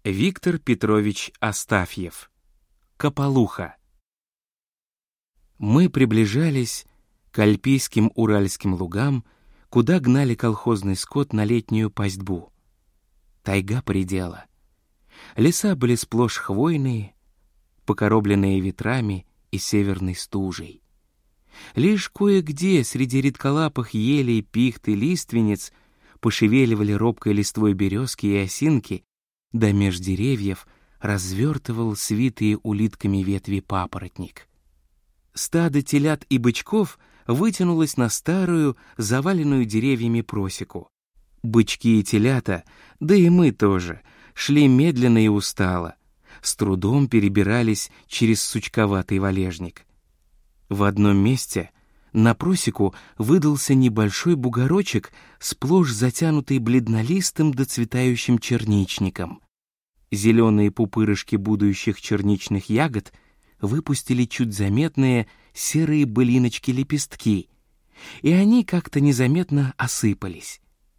Виктор Петрович Астафьев. Кополуха. Мы приближались к альпийским уральским лугам, куда гнали колхозный скот на летнюю пастьбу. Тайга поредела. Леса были сплошь хвойные, покоробленные ветрами и северной стужей. Лишь кое-где среди редколапых елей, пихт и лиственниц пошевеливали робкой листвой березки и осинки, да меж деревьев развертывал свитые улитками ветви папоротник. Стадо телят и бычков вытянулось на старую, заваленную деревьями просеку. Бычки и телята, да и мы тоже, шли медленно и устало, с трудом перебирались через сучковатый валежник. В одном месте на просеку выдался небольшой бугорочек, сплошь затянутый бледнолистым доцветающим черничником. Зеленые пупырышки будущих черничных ягод выпустили чуть заметные серые былиночки-лепестки, и они как-то незаметно осыпались.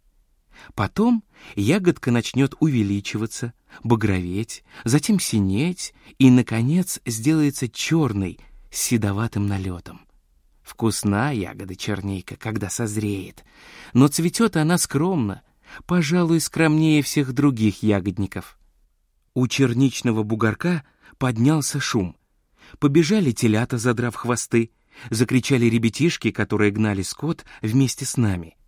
Потом ягодка начнет увеличиваться, багроветь, затем синеть и, наконец, сделается черной с седоватым налетом. Вкусна ягода черника, когда созреет, но цветет она скромно, пожалуй, скромнее всех других ягодников. У черничного бугорка поднялся шум. Побежали телята, задрав хвосты, закричали ребятишки, которые гнали скот вместе с нами.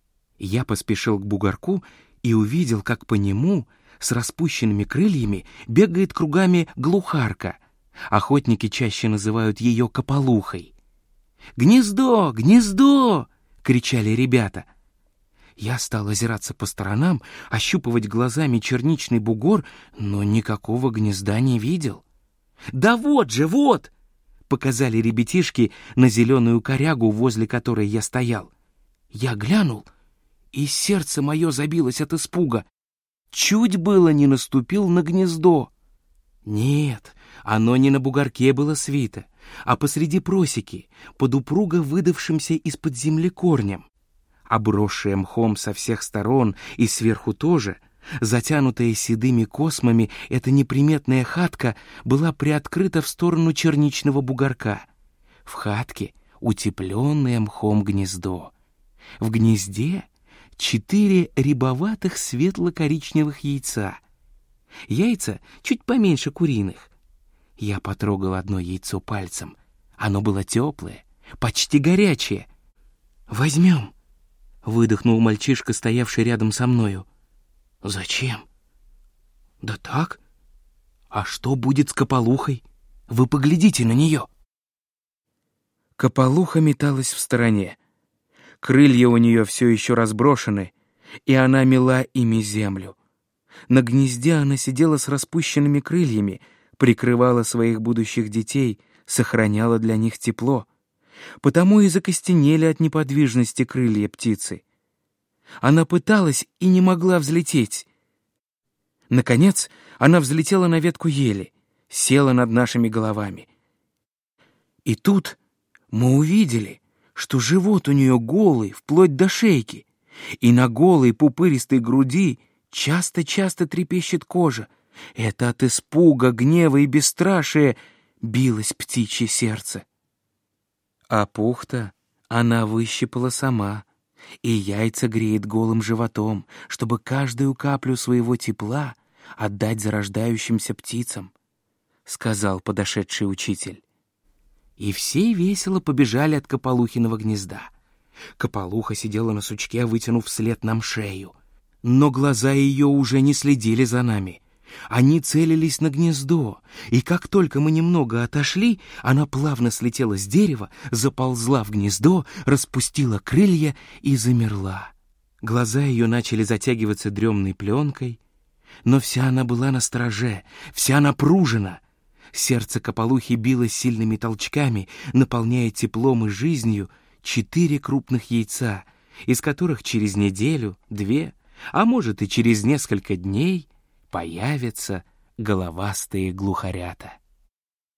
Я поспешил к бугорку и увидел, как по нему с распущенными крыльями бегает кругами глухарка. Охотники чаще называют ее кополухой. «Гнездо! Гнездо!» — кричали ребята. Я стал озираться по сторонам, ощупывать глазами черничный бугор, но никакого гнезда не видел. «Да вот же, вот!» — показали ребятишки на зеленую корягу, возле которой я стоял. Я глянул, и сердце мое забилось от испуга. Чуть было не наступил на гнездо. Нет, оно не на бугорке было свито, а посреди просеки, под упруго выдавшимся из-под земли корнем. Обросшая мхом со всех сторон и сверху тоже, затянутая седыми космами, эта неприметная хатка была приоткрыта в сторону черничного бугорка. В хатке утепленное мхом гнездо. В гнезде 4 рябоватых светло-коричневых яйца. Яйца чуть поменьше куриных. Я потрогал одно яйцо пальцем. Оно было теплое, почти горячее. «Возьмем», — выдохнул мальчишка, стоявший рядом со мною. «Зачем?» «Да так. А что будет с кополухой? Вы поглядите на нее». Кополуха металась в стороне. Крылья у нее все еще разброшены, и она мела ими землю. На гнезде она сидела с распущенными крыльями, прикрывала своих будущих детей, сохраняла для них тепло. Потому и закостенели от неподвижности крылья птицы. Она пыталась и не могла взлететь. Наконец, она взлетела на ветку ели, села над нашими головами. И тут мы увидели, что живот у нее голый, вплоть до шейки, и на голой пупыристой груди часто-часто трепещет кожа. Это от испуга, гнева и бесстрашия билось птичье сердце. А пух-то она выщипала сама, и яйца греет голым животом, чтобы каждую каплю своего тепла отдать зарождающимся птицам, — сказал подошедший учитель. И все весело побежали от кополухиного гнезда. Кополуха сидела на сучке, вытянув вслед нам шею. Но глаза ее уже не следили за нами. Они целились на гнездо, и как только мы немного отошли, она плавно слетела с дерева, заползла в гнездо, распустила крылья и замерла. Глаза ее начали затягиваться дремной пленкой, но вся она была настороже, вся напружена. Сердце кополухи билось сильными толчками, наполняя теплом и жизнью 4 крупных яйца, из которых через неделю, 2, а может и через несколько дней появятся головастые глухарята.